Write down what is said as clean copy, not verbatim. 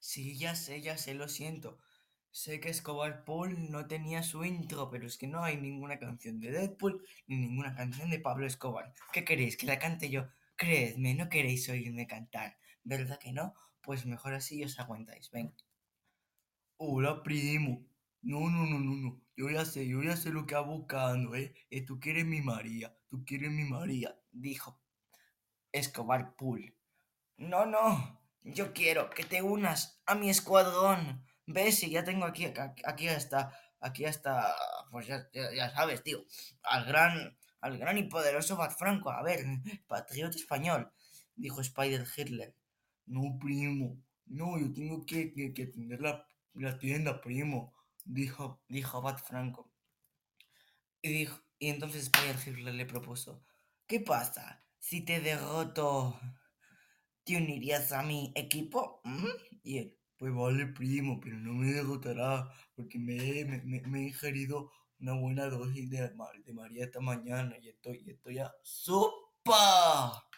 Sí, ya sé, lo siento. Sé que Escobar Paul no tenía su intro, pero es que no hay ninguna canción de Deadpool ni ninguna canción de Pablo Escobar. ¿Qué queréis? ¿Que la cante yo? Creedme, no queréis oírme cantar. ¿Verdad que no? Pues mejor así os aguantáis. Venga. Hola, primo. No. Yo ya sé lo que va buscando, ¿eh? Tú quieres mi María, tú quieres mi María, dijo Escobar Pool. No, yo quiero que te unas a mi escuadrón. ¿Ves? Si ya tengo aquí está, pues ya sabes, tío, al gran y poderoso Bat Franco. A ver, patriota español, dijo Spider Hitler. No, primo, no, yo tengo que atender la tienda, primo, dijo Bat Franco. Y entonces Spider Hitler le propuso, ¿qué pasa si te derroto? ¿Te unirías a mi equipo? ¿Mm? Y él, pues vale, primo, pero no me derrotará porque me he ingerido una buena dosis de María esta mañana y estoy ya ¡sopa!